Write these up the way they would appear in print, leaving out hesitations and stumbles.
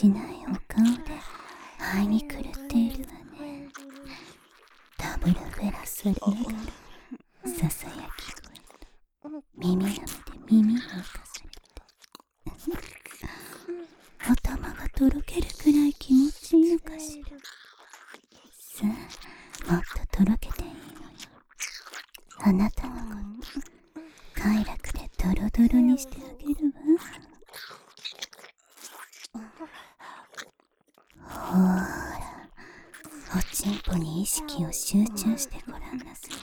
しないお顔で会いに来るっているわね。ダブルフェラされながらささやき声と耳なめで耳を浮かされて頭がとろけるくらい気持ちいいのかしら。さあ、もっととろけていいのよ。あなたのこと快楽でドロドロにしてあげるわ。ほーら、おちんぽに意識を集中してごらんなさい。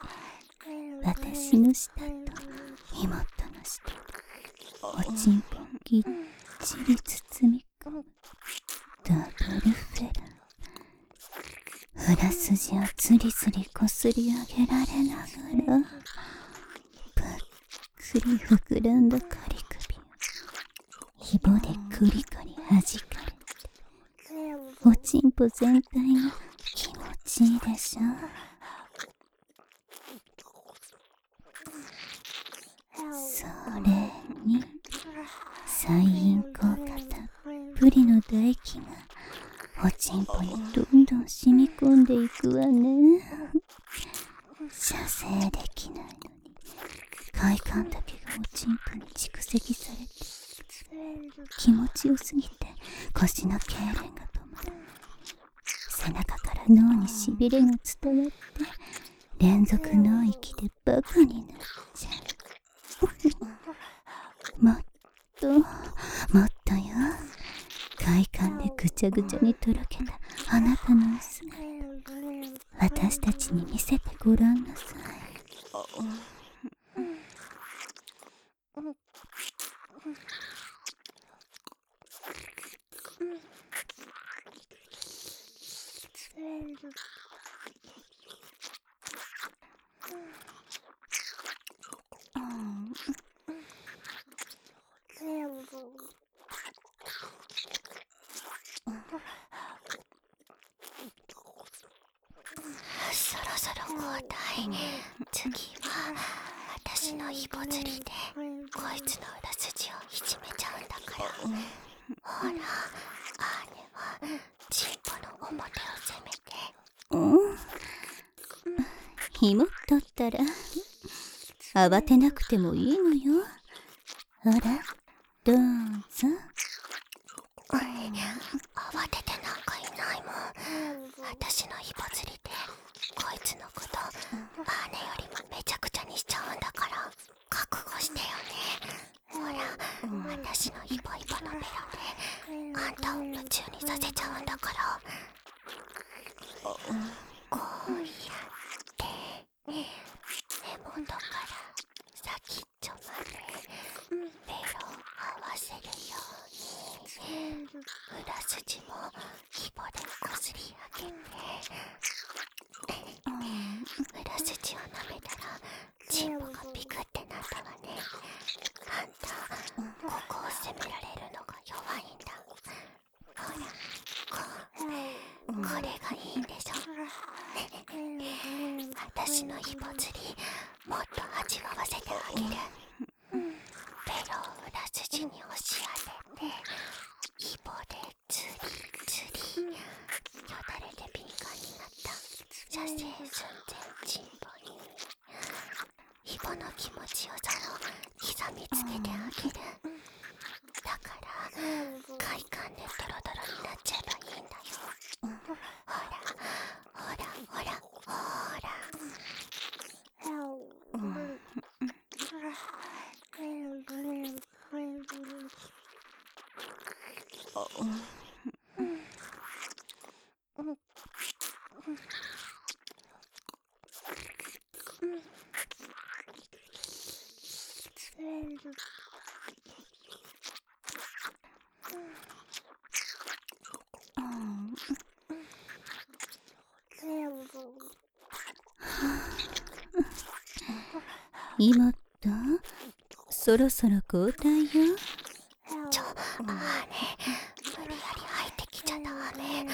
私の舌と妹の舌でおちんぽをぎっちり包み込むダブルフェラ。裏筋をつりつりこすり上げられながらぷっくり膨らんだカリ首をひぼでクリクリ弾かれておちんぽ全体が気持ちいいでしょ。それに細陰効果たっぷりの唾液がおちんぽにどんどん染み込んでいくわね。射精できないのに快感だけがおちんぽに蓄積されて気持ちよすぎて腰の痙攣が止まらない。背中から脳にしびれが伝わって連続脳域でバカになっちゃう。もっともっとよ。快感でぐちゃぐちゃにとろけたあなたのお姿私たちに見せてごらんなさい。そろそろ交代。次は私のイボ釣りでこいつの裏筋をいじめちゃうんだから。ほら、あーねはチンポの表を攻めて。紐取ったら慌てなくてもいいのよ。ほら、どうぞ。慌ててなんかいないもん。私のイボ釣りでこいつのことバーネよりもめちゃくちゃにしちゃうんだから覚悟してよね。ほら、私のイボイボのベロであんたを夢中にさせちゃうんだから。こうやって根元から先っちょまでベロを合わせるように裏筋もイボでこすり上げて裏筋を舐めたらチンポがピクってなったわね。あんたここを攻められるのが弱いんだ。ほら、これがいいんでしょ。私のイボ釣りもっと味わわせてあげる。ベロを裏筋に押し当ててイボで釣り釣りよだれで敏感になった射精寸前チンポにイボの気持ちよさを刻みつけてあげる。だから快感でドロドロになっちゃえばいいんだよ。ほらほらほらほら。妹、そろそろ交代よ。ね、無理やり入ってきちゃダメ。